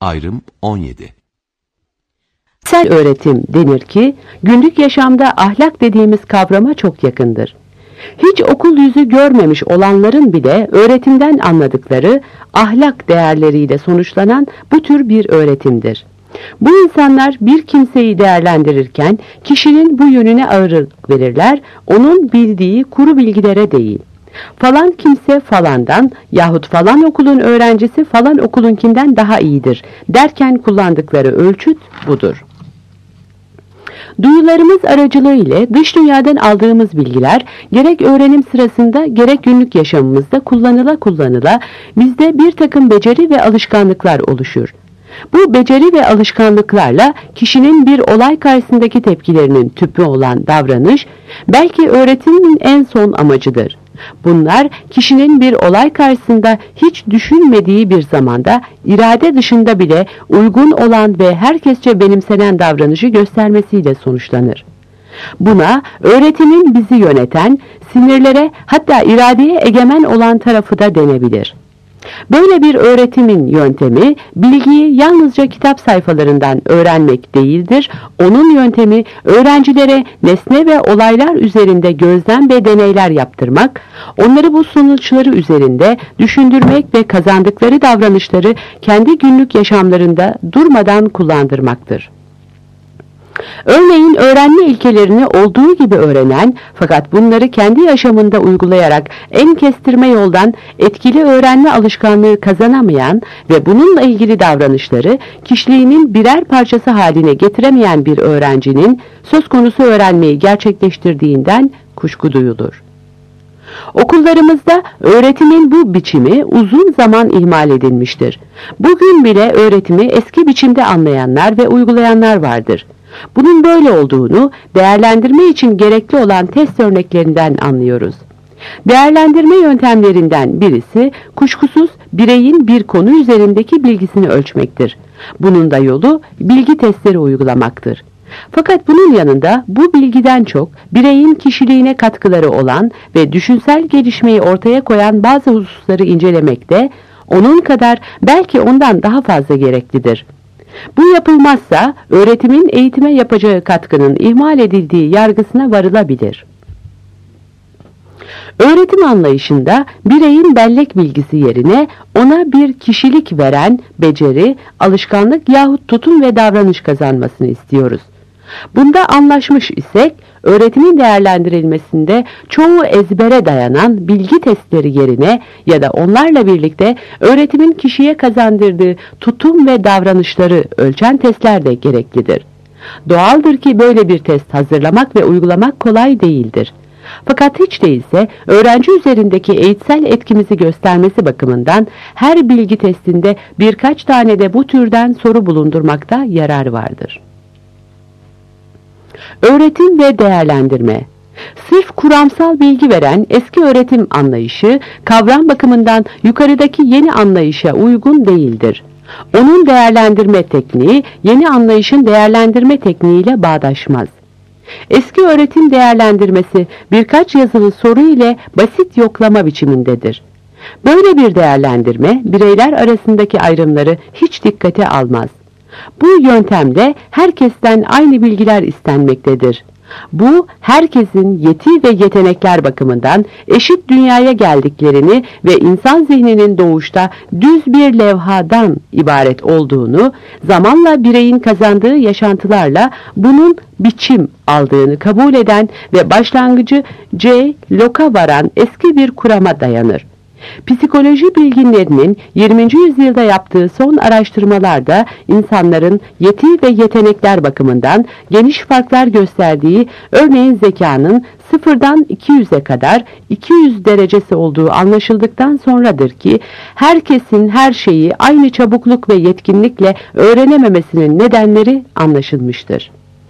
Ayrım 17. Kişisel öğretim denir ki, günlük yaşamda ahlak dediğimiz kavrama çok yakındır. Hiç okul yüzü görmemiş olanların bile öğretimden anladıkları ahlak değerleriyle sonuçlanan bu tür bir öğretimdir. Bu insanlar bir kimseyi değerlendirirken kişinin bu yönüne ağırlık verirler, onun bildiği kuru bilgilere değil. Falan kimse falandan yahut falan okulun öğrencisi falan okulunkinden daha iyidir derken kullandıkları ölçüt budur. Duyularımız aracılığıyla dış dünyadan aldığımız bilgiler gerek öğrenim sırasında gerek günlük yaşamımızda kullanıla bizde bir takım beceri ve alışkanlıklar oluşur. Bu beceri ve alışkanlıklarla kişinin bir olay karşısındaki tepkilerinin tüpü olan davranış belki öğretimin en son amacıdır. Bunlar kişinin bir olay karşısında hiç düşünmediği bir zamanda irade dışında bile uygun olan ve herkesçe benimsenen davranışı göstermesiyle sonuçlanır. Buna öğretimin bizi yöneten, sinirlere hatta iradeye egemen olan tarafı da denebilir. Böyle bir öğretimin yöntemi bilgiyi yalnızca kitap sayfalarından öğrenmek değildir. Onun yöntemi öğrencilere nesne ve olaylar üzerinde gözlem ve deneyler yaptırmak, onları bu sonuçları üzerinde düşündürmek ve kazandıkları davranışları kendi günlük yaşamlarında durmadan kullandırmaktır. Örneğin öğrenme ilkelerini olduğu gibi öğrenen fakat bunları kendi yaşamında uygulayarak en kestirme yoldan etkili öğrenme alışkanlığı kazanamayan ve bununla ilgili davranışları kişiliğinin birer parçası haline getiremeyen bir öğrencinin söz konusu öğrenmeyi gerçekleştirdiğinden kuşku duyulur. Okullarımızda öğretimin bu biçimi uzun zaman ihmal edilmiştir. Bugün bile öğretimi eski biçimde anlayanlar ve uygulayanlar vardır. Bunun böyle olduğunu değerlendirme için gerekli olan test örneklerinden anlıyoruz. Değerlendirme yöntemlerinden birisi kuşkusuz bireyin bir konu üzerindeki bilgisini ölçmektir. Bunun da yolu bilgi testleri uygulamaktır. Fakat bunun yanında bu bilgiden çok bireyin kişiliğine katkıları olan ve düşünsel gelişmeyi ortaya koyan bazı hususları incelemek de onun kadar belki ondan daha fazla gereklidir. Bu yapılmazsa öğretimin eğitime yapacağı katkının ihmal edildiği yargısına varılabilir. Öğretim anlayışında bireyin bellek bilgisi yerine ona bir kişilik veren beceri, alışkanlık yahut tutum ve davranış kazanmasını istiyoruz. Bunda anlaşmış isek, öğretimin değerlendirilmesinde çoğu ezbere dayanan bilgi testleri yerine ya da onlarla birlikte öğretimin kişiye kazandırdığı tutum ve davranışları ölçen testler de gereklidir. Doğaldır ki böyle bir test hazırlamak ve uygulamak kolay değildir. Fakat hiç değilse öğrenci üzerindeki eğitsel etkimizi göstermesi bakımından her bilgi testinde birkaç tane de bu türden soru bulundurmakta yarar vardır. Öğretim ve değerlendirme. Sırf kuramsal bilgi veren eski öğretim anlayışı, kavram bakımından yukarıdaki yeni anlayışa uygun değildir. Onun değerlendirme tekniği, yeni anlayışın değerlendirme tekniğiyle bağdaşmaz. Eski öğretim değerlendirmesi birkaç yazılı soru ile basit yoklama biçimindedir. Böyle bir değerlendirme, bireyler arasındaki ayrımları hiç dikkate almaz. Bu yöntemde herkesten aynı bilgiler istenmektedir. Bu, herkesin yeti ve yetenekler bakımından eşit dünyaya geldiklerini ve insan zihninin doğuşta düz bir levhadan ibaret olduğunu, zamanla bireyin kazandığı yaşantılarla bunun biçim aldığını kabul eden ve başlangıcı C. Locke'a varan eski bir kurama dayanır. Psikoloji bilginlerinin 20. yüzyılda yaptığı son araştırmalarda insanların yeti ve yetenekler bakımından geniş farklar gösterdiği, örneğin zekanın 0'dan 200'e kadar 200 derecesi olduğu anlaşıldıktan sonradır ki herkesin her şeyi aynı çabukluk ve yetkinlikle öğrenememesinin nedenleri anlaşılmıştır.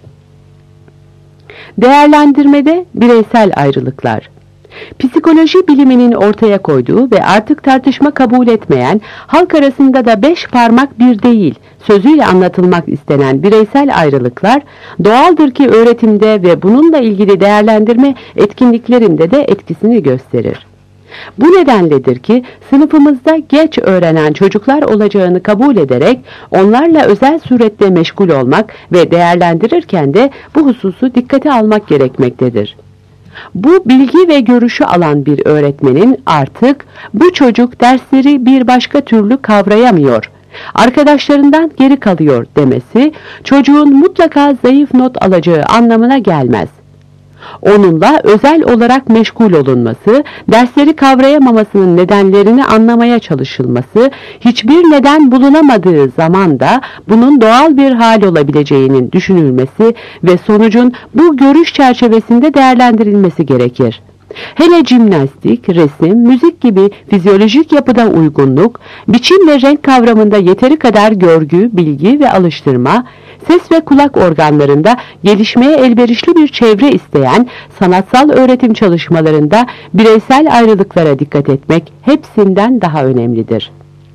Değerlendirmede bireysel ayrılıklar. Psikoloji biliminin ortaya koyduğu ve artık tartışma kabul etmeyen, halk arasında da 5 parmak bir değil sözüyle anlatılmak istenen bireysel ayrılıklar, doğaldır ki öğretimde ve bununla ilgili değerlendirme etkinliklerinde de etkisini gösterir. Bu nedenledir ki sınıfımızda geç öğrenen çocuklar olacağını kabul ederek onlarla özel surette meşgul olmak ve değerlendirirken de bu hususu dikkate almak gerekmektedir. Bu bilgi ve görüşü alan bir öğretmenin artık bu çocuk dersleri bir başka türlü kavrayamıyor, arkadaşlarından geri kalıyor demesi çocuğun mutlaka zayıf not alacağı anlamına gelmez. Onunla özel olarak meşgul olunması, dersleri kavrayamamasının nedenlerini anlamaya çalışılması, hiçbir neden bulunamadığı zaman da bunun doğal bir hal olabileceğinin düşünülmesi ve sonucun bu görüş çerçevesinde değerlendirilmesi gerekir. Hele jimnastik, resim, müzik gibi fizyolojik yapıda uygunluk, biçim ve renk kavramında yeteri kadar görgü, bilgi ve alıştırma, ses ve kulak organlarında gelişmeye elverişli bir çevre isteyen sanatsal öğretim çalışmalarında bireysel ayrılıklara dikkat etmek hepsinden daha önemlidir.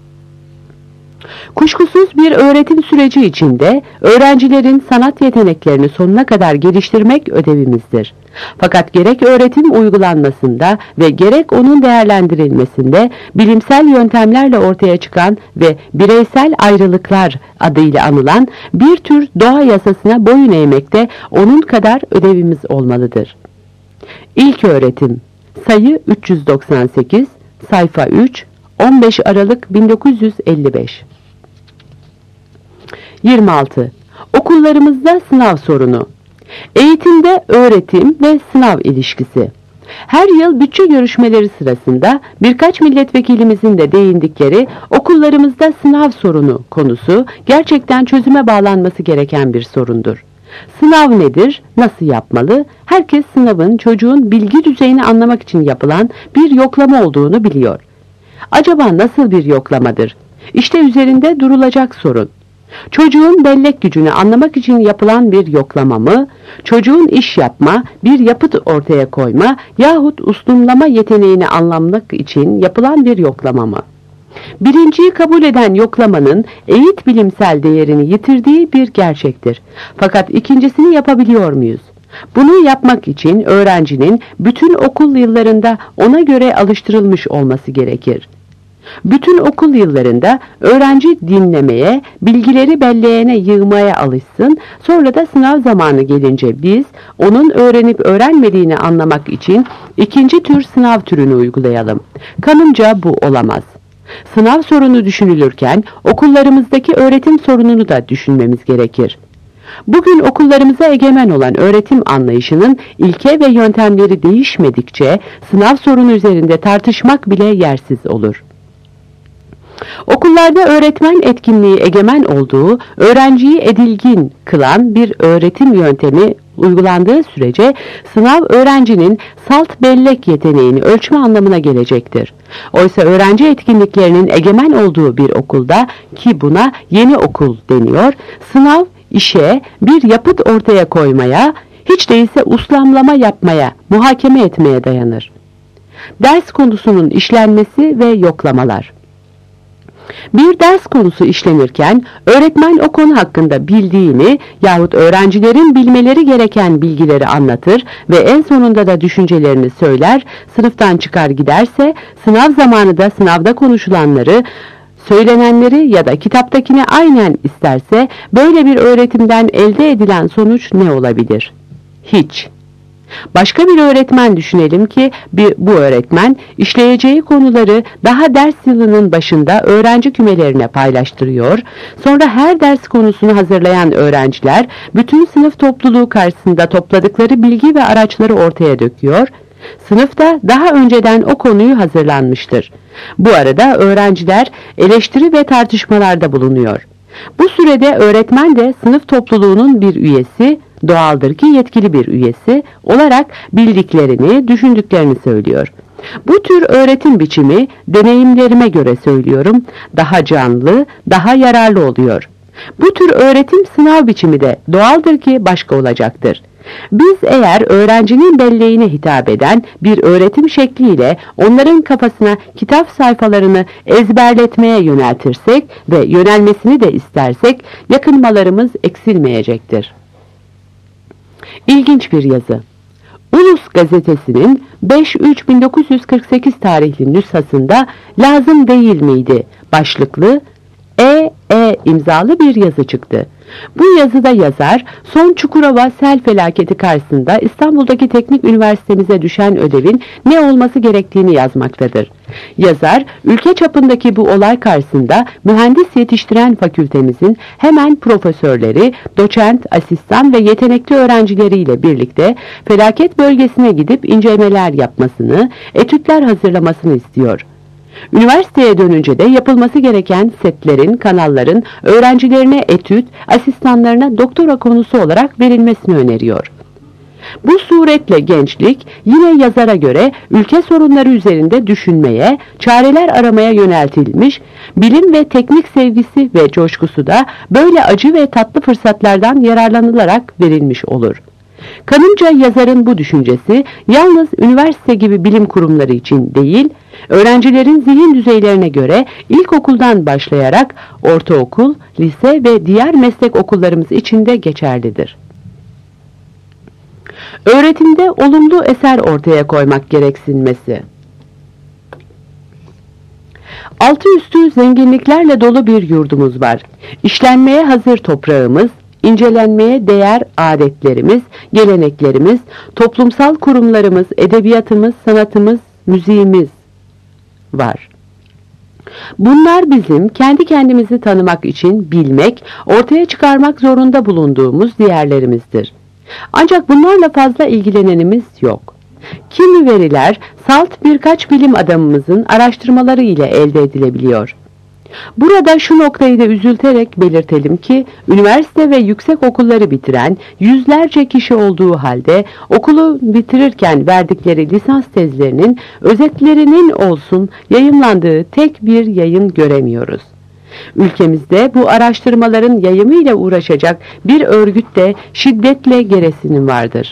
Kuşkusuz bir öğretim süreci içinde öğrencilerin sanat yeteneklerini sonuna kadar geliştirmek ödevimizdir. Fakat gerek öğretim uygulanmasında ve gerek onun değerlendirilmesinde bilimsel yöntemlerle ortaya çıkan ve bireysel ayrılıklar adıyla anılan bir tür doğa yasasına boyun eğmekte onun kadar ödevimiz olmalıdır. İlköğretim, sayı 398, sayfa 3, 15 Aralık 1955. 26. Okullarımızda sınav sorunu. Eğitimde öğretim ve sınav ilişkisi. Her yıl bütçe görüşmeleri sırasında birkaç milletvekilimizin de değindikleri okullarımızda sınav sorunu konusu gerçekten çözüme bağlanması gereken bir sorundur. Sınav nedir? Nasıl yapmalı? Herkes sınavın çocuğun bilgi düzeyini anlamak için yapılan bir yoklama olduğunu biliyor. Acaba nasıl bir yoklamadır? İşte üzerinde durulacak sorun. Çocuğun bellek gücünü anlamak için yapılan bir yoklama mı, çocuğun iş yapma, bir yapıt ortaya koyma yahut ustumlama yeteneğini anlamak için yapılan bir yoklama mı? Birinciyi kabul eden yoklamanın eğit bilimsel değerini yitirdiği bir gerçektir. Fakat ikincisini yapabiliyor muyuz? Bunu yapmak için öğrencinin bütün okul yıllarında ona göre alıştırılmış olması gerekir. Bütün okul yıllarında öğrenci dinlemeye, bilgileri belleğine yığmaya alışsın, sonra da sınav zamanı gelince biz onun öğrenip öğrenmediğini anlamak için ikinci tür sınav türünü uygulayalım. Kanımca bu olamaz. Sınav sorunu düşünülürken okullarımızdaki öğretim sorununu da düşünmemiz gerekir. Bugün okullarımıza egemen olan öğretim anlayışının ilke ve yöntemleri değişmedikçe sınav sorunu üzerinde tartışmak bile yersiz olur. Okullarda öğretmen etkinliği egemen olduğu, öğrenciyi edilgin kılan bir öğretim yöntemi uygulandığı sürece sınav öğrencinin salt bellek yeteneğini ölçme anlamına gelecektir. Oysa öğrenci etkinliklerinin egemen olduğu bir okulda, ki buna yeni okul deniyor, sınav işe bir yapıt ortaya koymaya, hiç değilse uslamlama yapmaya, muhakeme etmeye dayanır. Ders konusunun işlenmesi ve yoklamalar. Bir ders konusu işlenirken öğretmen o konu hakkında bildiğini yahut öğrencilerin bilmeleri gereken bilgileri anlatır ve en sonunda da düşüncelerini söyler, sınıftan çıkar giderse sınav zamanı da sınavda konuşulanları, söylenenleri ya da kitaptakini aynen isterse böyle bir öğretimden elde edilen sonuç ne olabilir? Hiç. Başka bir öğretmen düşünelim ki bu öğretmen işleyeceği konuları daha ders yılının başında öğrenci kümelerine paylaştırıyor. Sonra her ders konusunu hazırlayan öğrenciler bütün sınıf topluluğu karşısında topladıkları bilgi ve araçları ortaya döküyor. Sınıfta daha önceden o konuyu hazırlanmıştır. Bu arada öğrenciler eleştiri ve tartışmalarda bulunuyor. Bu sürede öğretmen de sınıf topluluğunun bir üyesi, doğaldır ki yetkili bir üyesi olarak bildiklerini, düşündüklerini söylüyor. Bu tür öğretim biçimi, deneyimlerime göre söylüyorum, daha canlı, daha yararlı oluyor. Bu tür öğretim sınav biçimi de doğaldır ki başka olacaktır. Biz eğer öğrencinin belleğine hitap eden bir öğretim şekliyle onların kafasına kitap sayfalarını ezberletmeye yöneltirsek ve yönelmesini de istersek yakınmalarımız eksilmeyecektir. İlginç bir yazı. Ulus gazetesinin 5-3-1948 tarihli nüshasında lazım değil miydi başlıklı imzalı bir yazı çıktı. Bu yazıda yazar, son Çukurova sel felaketi karşısında İstanbul'daki teknik üniversitemize düşen ödevin ne olması gerektiğini yazmaktadır. Yazar, ülke çapındaki bu olay karşısında mühendis yetiştiren fakültemizin hemen profesörleri, doçent, asistan ve yetenekli öğrencileriyle birlikte felaket bölgesine gidip incelemeler yapmasını, etütler hazırlamasını istiyor. Üniversiteye dönünce de yapılması gereken setlerin, kanalların öğrencilerine etüt, asistanlarına doktora konusu olarak verilmesini öneriyor. Bu suretle gençlik yine yazara göre ülke sorunları üzerinde düşünmeye, çareler aramaya yöneltilmiş, bilim ve teknik sevgisi ve coşkusu da böyle acı ve tatlı fırsatlardan yararlanılarak verilmiş olur. Kanımca yazarın bu düşüncesi yalnız üniversite gibi bilim kurumları için değil, öğrencilerin zihin düzeylerine göre ilkokuldan başlayarak ortaokul, lise ve diğer meslek okullarımız için de geçerlidir. Öğretimde olumlu eser ortaya koymak gereksinmesi. Altı üstü zenginliklerle dolu bir yurdumuz var. İşlenmeye hazır toprağımız, İncelenmeye değer adetlerimiz, geleneklerimiz, toplumsal kurumlarımız, edebiyatımız, sanatımız, müziğimiz var. Bunlar bizim kendi kendimizi tanımak için bilmek, ortaya çıkarmak zorunda bulunduğumuz değerlerimizdir. Ancak bunlarla fazla ilgilenenimiz yok. Kimi veriler salt birkaç bilim adamımızın araştırmaları ile elde edilebiliyor. Burada şu noktayı da üzülterek belirtelim ki, üniversite ve yüksek okulları bitiren yüzlerce kişi olduğu halde okulu bitirirken verdikleri lisans tezlerinin özetlerinin olsun yayımlandığı tek bir yayın göremiyoruz. Ülkemizde bu araştırmaların yayımıyla uğraşacak bir örgüt de şiddetle gereksinim vardır.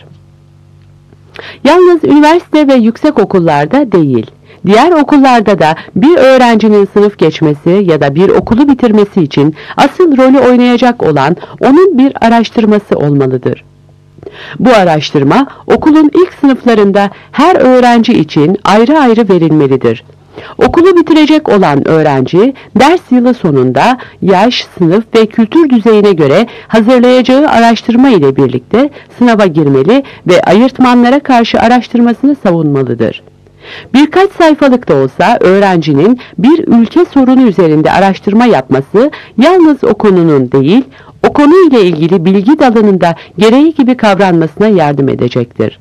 Yalnız üniversite ve yüksek okullarda değil, diğer okullarda da bir öğrencinin sınıf geçmesi ya da bir okulu bitirmesi için asıl rolü oynayacak olan onun bir araştırması olmalıdır. Bu araştırma okulun ilk sınıflarında her öğrenci için ayrı ayrı verilmelidir. Okulu bitirecek olan öğrenci ders yılı sonunda yaş, sınıf ve kültür düzeyine göre hazırlayacağı araştırma ile birlikte sınava girmeli ve ayırtmanlara karşı araştırmasını savunmalıdır. Birkaç sayfalık da olsa öğrencinin bir ülke sorunu üzerinde araştırma yapması yalnız o konunun değil, o konuyla ilgili bilgi dalının da gereği gibi kavranmasına yardım edecektir.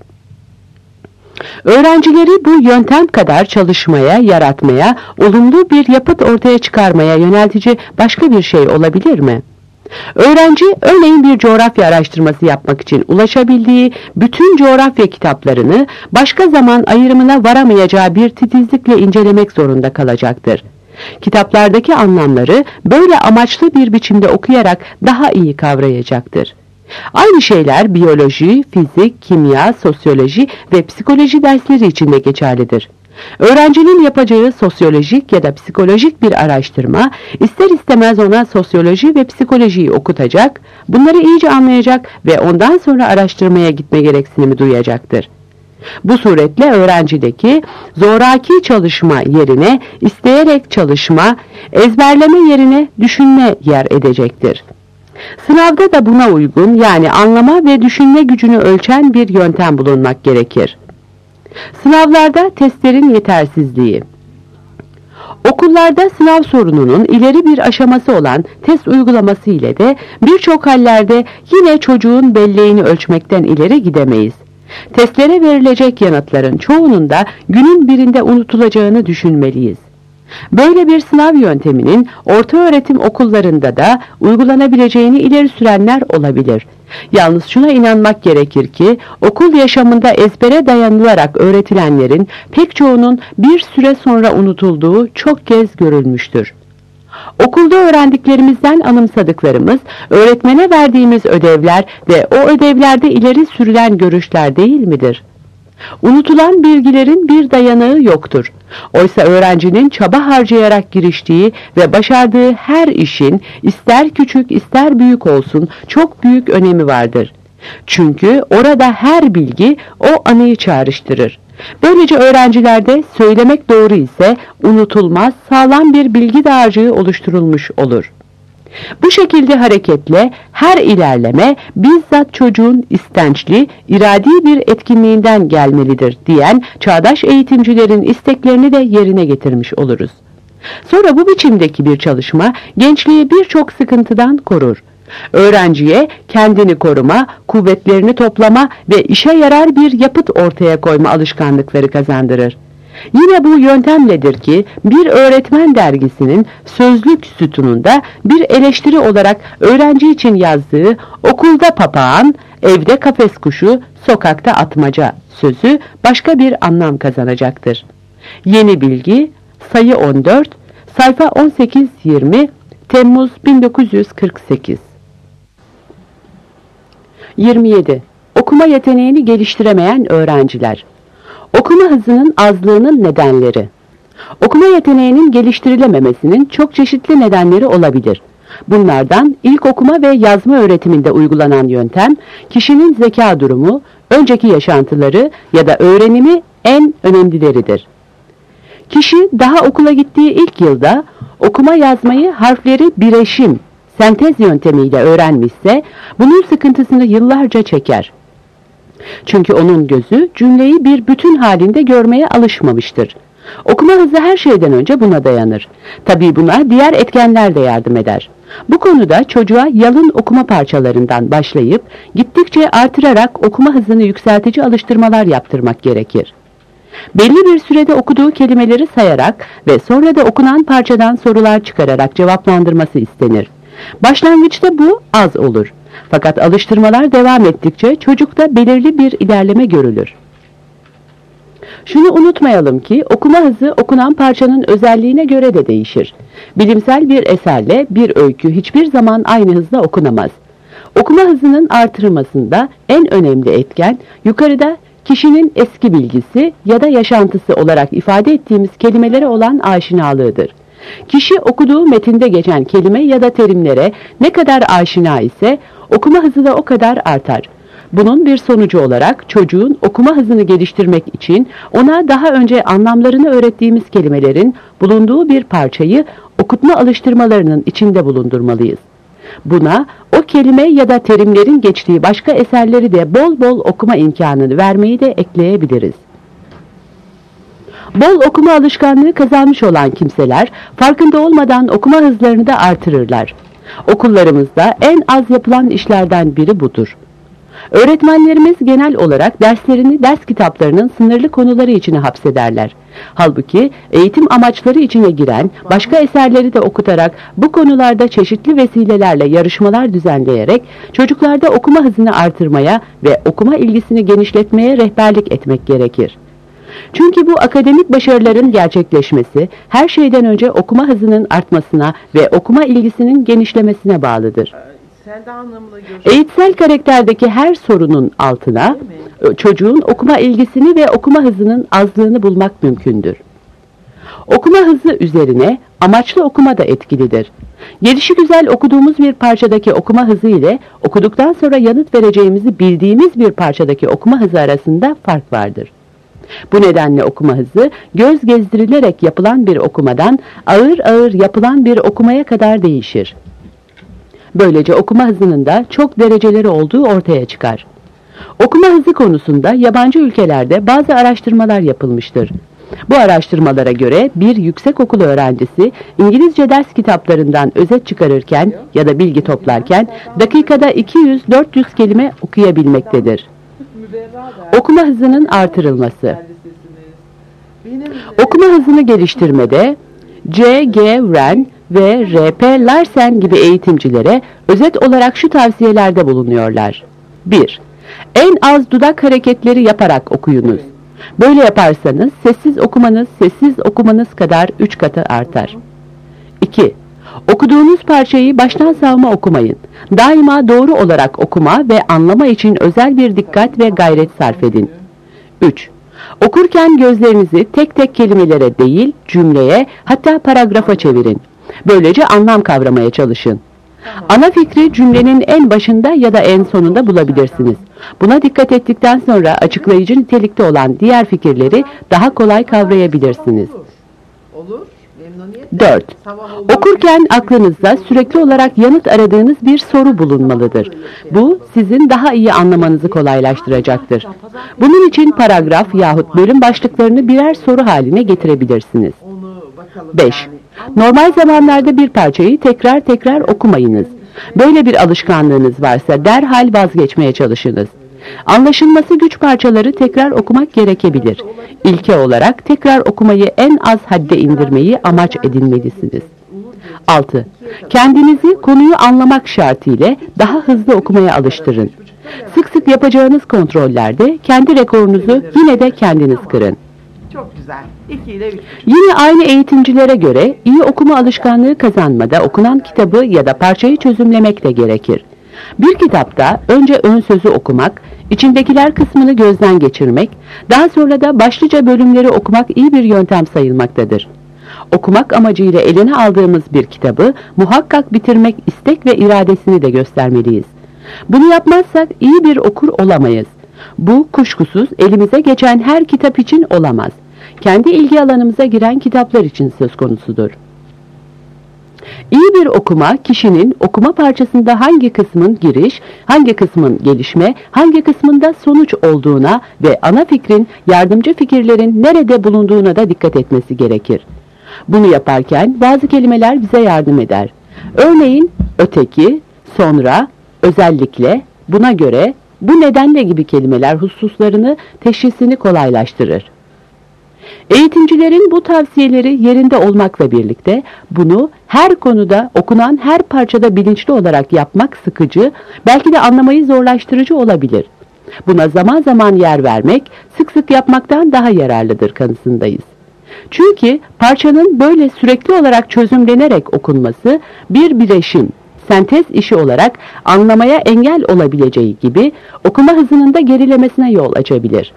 Öğrencileri bu yöntem kadar çalışmaya, yaratmaya, olumlu bir yapıt ortaya çıkarmaya yöneltici başka bir şey olabilir mi? Öğrenci örneğin bir coğrafya araştırması yapmak için ulaşabildiği bütün coğrafya kitaplarını başka zaman ayrımına varamayacağı bir titizlikle incelemek zorunda kalacaktır. Kitaplardaki anlamları böyle amaçlı bir biçimde okuyarak daha iyi kavrayacaktır. Aynı şeyler biyoloji, fizik, kimya, sosyoloji ve psikoloji dersleri için de geçerlidir. Öğrencinin yapacağı sosyolojik ya da psikolojik bir araştırma ister istemez ona sosyoloji ve psikolojiyi okutacak, bunları iyice anlayacak ve ondan sonra araştırmaya gitme gereksinimi duyacaktır. Bu suretle öğrencideki zoraki çalışma yerine isteyerek çalışma, ezberleme yerine düşünme yer edecektir. Sınavda da buna uygun, yani anlama ve düşünme gücünü ölçen bir yöntem bulunmak gerekir. Sınavlarda testlerin yetersizliği. Okullarda sınav sorununun ileri bir aşaması olan test uygulaması ile de birçok hallerde yine çocuğun belleğini ölçmekten ileri gidemeyiz. Testlere verilecek yanıtların çoğunun da günün birinde unutulacağını düşünmeliyiz. Böyle bir sınav yönteminin ortaöğretim okullarında da uygulanabileceğini ileri sürenler olabilir. Yalnız şuna inanmak gerekir ki okul yaşamında ezbere dayanılarak öğretilenlerin pek çoğunun bir süre sonra unutulduğu çok kez görülmüştür. Okulda öğrendiklerimizden anımsadıklarımız, öğretmene verdiğimiz ödevler ve o ödevlerde ileri sürülen görüşler değil midir? Unutulan bilgilerin bir dayanağı yoktur. Oysa öğrencinin çaba harcayarak giriştiği ve başardığı her işin ister küçük ister büyük olsun çok büyük önemi vardır. Çünkü orada her bilgi o anıyı çağrıştırır. Böylece öğrencilerde söylemek doğru ise unutulmaz sağlam bir bilgi dağarcığı oluşturulmuş olur. Bu şekilde hareketle her ilerleme bizzat çocuğun istençli, iradi bir etkinliğinden gelmelidir diyen çağdaş eğitimcilerin isteklerini de yerine getirmiş oluruz. Sonra bu biçimdeki bir çalışma gençliği birçok sıkıntıdan korur. Öğrenciye kendini koruma, kuvvetlerini toplama ve işe yarar bir yapıt ortaya koyma alışkanlıkları kazandırır. Yine bu yöntemledir ki bir öğretmen dergisinin sözlük sütununda bir eleştiri olarak öğrenci için yazdığı "Okulda papağan, evde kafes kuşu, sokakta atmaca" sözü başka bir anlam kazanacaktır. Yeni Bilgi, sayı 14, sayfa 18-20, Temmuz 1948. 27. Okuma yeteneğini geliştiremeyen öğrenciler. Okuma hızının azlığının nedenleri. Okuma yeteneğinin geliştirilememesinin çok çeşitli nedenleri olabilir. Bunlardan ilk okuma ve yazma öğretiminde uygulanan yöntem, kişinin zeka durumu, önceki yaşantıları ya da öğrenimi en önemlileridir. Kişi daha okula gittiği ilk yılda okuma yazmayı harfleri bireşim, sentez yöntemiyle öğrenmişse bunun sıkıntısını yıllarca çeker. Çünkü onun gözü cümleyi bir bütün halinde görmeye alışmamıştır. Okuma hızı her şeyden önce buna dayanır. Tabii buna diğer etkenler de yardım eder. Bu konuda çocuğa yalın okuma parçalarından başlayıp gittikçe artırarak okuma hızını yükseltici alıştırmalar yaptırmak gerekir. Belli bir sürede okuduğu kelimeleri sayarak ve sonra da okunan parçadan sorular çıkararak cevaplandırması istenir. Başlangıçta bu az olur. Fakat alıştırmalar devam ettikçe çocukta belirli bir ilerleme görülür. Şunu unutmayalım ki okuma hızı okunan parçanın özelliğine göre de değişir. Bilimsel bir eserle bir öykü hiçbir zaman aynı hızla okunamaz. Okuma hızının artırılmasında en önemli etken yukarıda kişinin eski bilgisi ya da yaşantısı olarak ifade ettiğimiz kelimelere olan aşinalığıdır. Kişi okuduğu metinde geçen kelime ya da terimlere ne kadar aşina ise okuma hızı da o kadar artar. Bunun bir sonucu olarak çocuğun okuma hızını geliştirmek için ona daha önce anlamlarını öğrettiğimiz kelimelerin bulunduğu bir parçayı okutma alıştırmalarının içinde bulundurmalıyız. Buna o kelime ya da terimlerin geçtiği başka eserleri de bol bol okuma imkanını vermeyi de ekleyebiliriz. Bol okuma alışkanlığı kazanmış olan kimseler farkında olmadan okuma hızlarını da artırırlar. Okullarımızda en az yapılan işlerden biri budur. Öğretmenlerimiz genel olarak derslerini ders kitaplarının sınırlı konuları içine hapsederler. Halbuki eğitim amaçları içine giren başka eserleri de okutarak bu konularda çeşitli vesilelerle yarışmalar düzenleyerek çocuklarda okuma hızını artırmaya ve okuma ilgisini genişletmeye rehberlik etmek gerekir. Çünkü bu akademik başarıların gerçekleşmesi her şeyden önce okuma hızının artmasına ve okuma ilgisinin genişlemesine bağlıdır. Eğitsel karakterdeki her sorunun altına çocuğun okuma ilgisini ve okuma hızının azlığını bulmak mümkündür. Okuma hızı üzerine amaçlı okuma da etkilidir. Gelişigüzel okuduğumuz bir parçadaki okuma hızı ile okuduktan sonra yanıt vereceğimizi bildiğimiz bir parçadaki okuma hızı arasında fark vardır. Bu nedenle okuma hızı göz gezdirilerek yapılan bir okumadan ağır ağır yapılan bir okumaya kadar değişir. Böylece okuma hızının da çok dereceleri olduğu ortaya çıkar. Okuma hızı konusunda yabancı ülkelerde bazı araştırmalar yapılmıştır. Bu araştırmalara göre bir yüksekokul öğrencisi İngilizce ders kitaplarından özet çıkarırken ya da bilgi toplarken dakikada 200-400 kelime okuyabilmektedir. Okuma hızının artırılması. Okuma hızını geliştirmede C.G. Wren ve R.P. Larsen gibi eğitimcilere özet olarak şu tavsiyelerde bulunuyorlar. 1. En az dudak hareketleri yaparak okuyunuz. Böyle yaparsanız sessiz okumanız kadar 3 katı artar. 2. Okuduğunuz parçayı baştan savma okumayın. Daima doğru olarak okuma ve anlama için özel bir dikkat ve gayret sarf edin. 3. Okurken gözlerinizi tek tek kelimelere değil, cümleye, hatta paragrafa çevirin. Böylece anlam kavramaya çalışın. Ana fikri cümlenin en başında ya da en sonunda bulabilirsiniz. Buna dikkat ettikten sonra açıklayıcı nitelikte olan diğer fikirleri daha kolay kavrayabilirsiniz. Olur. Memnuniyetle. 4. Okurken aklınızda sürekli olarak yanıt aradığınız bir soru bulunmalıdır. Bu sizin daha iyi anlamanızı kolaylaştıracaktır. Bunun için paragraf yahut bölüm başlıklarını birer soru haline getirebilirsiniz. 5. Normal zamanlarda bir parçayı tekrar tekrar okumayınız. Böyle bir alışkanlığınız varsa derhal vazgeçmeye çalışınız. Anlaşılması güç parçaları tekrar okumak gerekebilir. İlke olarak tekrar okumayı en az hadde indirmeyi amaç edinmelisiniz. 6. Kendinizi konuyu anlamak şartıyla daha hızlı okumaya alıştırın. Sık sık yapacağınız kontrollerde kendi rekorunuzu yine de kendiniz kırın. Çok güzel. 2 ile 3. Yine aynı eğitimcilere göre iyi okuma alışkanlığı kazanmada okunan kitabı ya da parçayı çözümlemek de gerekir. Bir kitapta önce ön sözü okumak, içindekiler kısmını gözden geçirmek, daha sonra da başlıca bölümleri okumak iyi bir yöntem sayılmaktadır. Okumak amacıyla eline aldığımız bir kitabı muhakkak bitirmek istek ve iradesini de göstermeliyiz. Bunu yapmazsak iyi bir okur olamayız. Bu kuşkusuz elimize geçen her kitap için olamaz. Kendi ilgi alanımıza giren kitaplar için söz konusudur. İyi bir okuma, kişinin okuma parçasında hangi kısmın giriş, hangi kısmın gelişme, hangi kısmında sonuç olduğuna ve ana fikrin, yardımcı fikirlerin nerede bulunduğuna da dikkat etmesi gerekir. Bunu yaparken bazı kelimeler bize yardım eder. Örneğin öteki, sonra, özellikle, buna göre, bu nedenle gibi kelimeler hususlarını, teşhisini kolaylaştırır. Eğitimcilerin bu tavsiyeleri yerinde olmakla birlikte bunu her konuda okunan her parçada bilinçli olarak yapmak sıkıcı, belki de anlamayı zorlaştırıcı olabilir. Buna zaman zaman yer vermek sık sık yapmaktan daha yararlıdır kanısındayız. Çünkü parçanın böyle sürekli olarak çözümlenerek okunması bir bileşim, sentez işi olarak anlamaya engel olabileceği gibi okuma hızının da gerilemesine yol açabilir.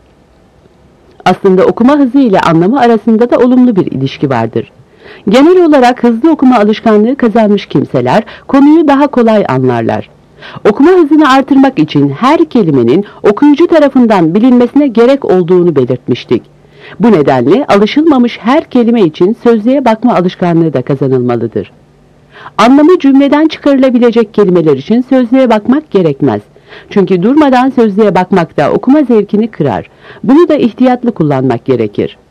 Aslında okuma hızı ile anlamı arasında da olumlu bir ilişki vardır. Genel olarak hızlı okuma alışkanlığı kazanmış kimseler konuyu daha kolay anlarlar. Okuma hızını artırmak için her kelimenin okuyucu tarafından bilinmesine gerek olduğunu belirtmiştik. Bu nedenle alışılmamış her kelime için sözlüğe bakma alışkanlığı da kazanılmalıdır. Anlamı cümleden çıkarılabilecek kelimeler için sözlüğe bakmak gerekmez. Çünkü durmadan sözlüğe bakmak da okuma zevkini kırar. Bunu da ihtiyatlı kullanmak gerekir.